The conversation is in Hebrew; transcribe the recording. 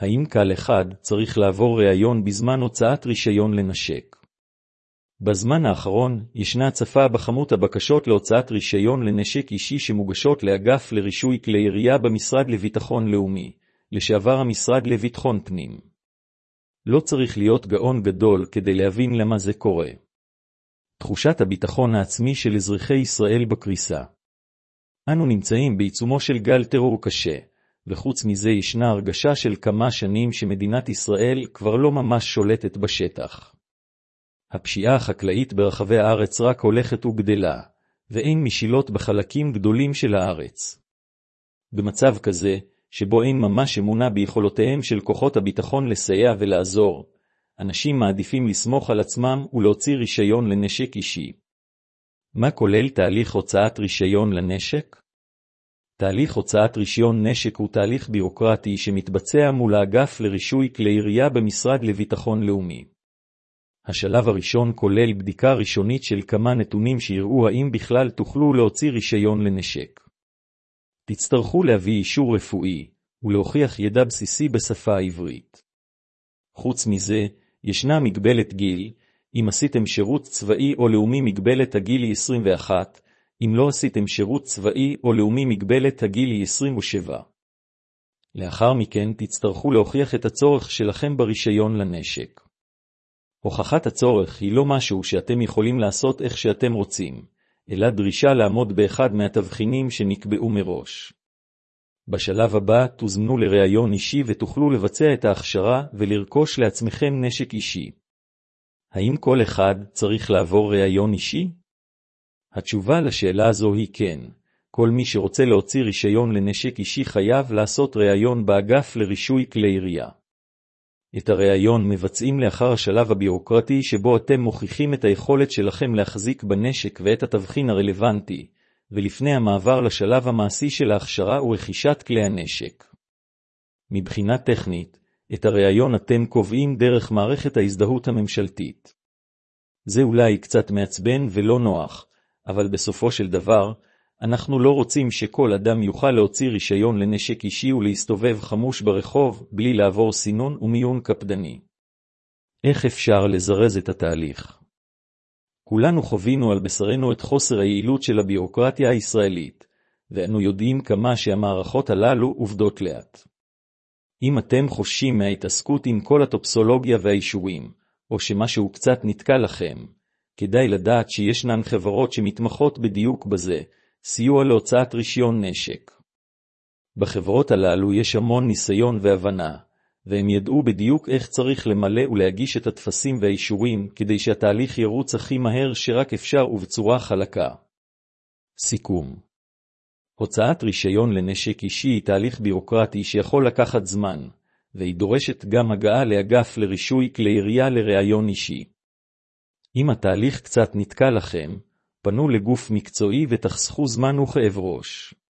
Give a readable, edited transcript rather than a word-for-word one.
האם קהל אחד צריך לעבור ראיון בזמן הוצאת רישיון לנשק? בזמן האחרון ישנה הצפה בכמות הבקשות להוצאת רישיון לנשק אישי שמוגשות לאגף לרישוי כלי ירייה במשרד לביטחון לאומי, לשעבר המשרד לביטחון פנים. לא צריך להיות גאון גדול כדי להבין למה זה קורה. תחושת הביטחון העצמי של אזרחי ישראל בקריסה. אנו נמצאים בעיצומו של גל טרור קשה, וחוץ מזה ישנה הרגשה של כמה שנים שמדינת ישראל כבר לא ממש שולטת בשטח. הפשיעה החקלאית ברחבי הארץ רק הולכת וגדלה, ואין משילות בחלקים גדולים של הארץ. במצב כזה, שבו אין ממש אמונה ביכולותיהם של כוחות הביטחון לסייע ולעזור, אנשים מעדיפים לסמוך על עצמם ולהוציא רישיון לנשק אישי. מה כולל תהליך הוצאת רישיון לנשק? תהליך הוצאת רישיון נשק הוא תהליך בירוקרטי שמתבצע מול האגף לרישוי כלי ירייה במשרד לביטחון לאומי. השלב הראשון כולל בדיקה ראשונית של כמה נתונים שיראו האם בכלל תוכלו להוציא רישיון לנשק. תצטרכו להביא אישור רפואי ולהוכיח ידע בסיסי בשפה העברית. חוץ מזה, ישנה מגבלת גיל, אם עשיתם שירות צבאי או לאומי מגבלת הגיל היא 21, אם לא עשיתם שירות צבאי או לאומי מגבלת הגיל היא 27. לאחר מכן תצטרכו להוכיח את הצורך שלכם ברישיון לנשק. הוכחת הצורך היא לא משהו שאתם יכולים לעשות איך שאתם רוצים, אלא דרישה לעמוד באחד מהתבחינים שנקבעו מראש. בשלב הבא תוזמנו לראיון אישי ותוכלו לבצע את ההכשרה ולרכוש לעצמכם נשק אישי. האם כל אחד צריך לעבור ראיון אישי? התשובה לשאלה הזו היא כן. כל מי שרוצה להוציא רישיון לנשק אישי חייב לעשות ראיון באגף לרישוי כלי ירייה. את הראיון מבצעים לאחר השלב הבירוקרטי שבו אתם מוכיחים את היכולת שלכם להחזיק בנשק ואת התבחין הרלוונטי, ולפני המעבר לשלב המעשי של ההכשרה ורכישת כלי הנשק. מבחינה טכנית, את הראיון אתם קובעים דרך מערכת ההזדהות הממשלתית. זה אולי קצת מעצבן ולא נוח, אבל בסופו של דבר, אנחנו לא רוצים שכל אדם יוכל להוציא רישיון לנשק אישי ולהסתובב חמוש ברחוב בלי לעבור סינון ומיון קפדני. איך אפשר לזרז את התהליך? כולנו חווינו על בשרנו את חוסר היעילות של הבירוקרטיה הישראלית, ואנו יודעים כמה שהמערכות הללו עובדות לאט. אם אתם חוששים מההתעסקות עם כל הטופסולוגיה והאישורים, או שמשהו קצת נתקע לכם, כדאי לדעת שישנן חברות שמתמחות בדיוק בזה, סיוע להוצאת רישיון נשק. בחברות הללו יש המון ניסיון והבנה, והם ידעו בדיוק איך צריך למלא ולהגיש את הטפסים והאישורים כדי שהתהליך ירוץ הכי מהר שרק אפשר ובצורה חלקה. סיכום. הוצאת רישיון לנשק אישי היא תהליך בירוקרטי שיכול לקחת זמן, והיא דורשת גם הגעה לאגף לרישוי כלי ירייה לראיון אישי. אם התהליך קצת נתקע לכם, פנו לגוף מקצועי ותחסכו זמן וכאב ראש.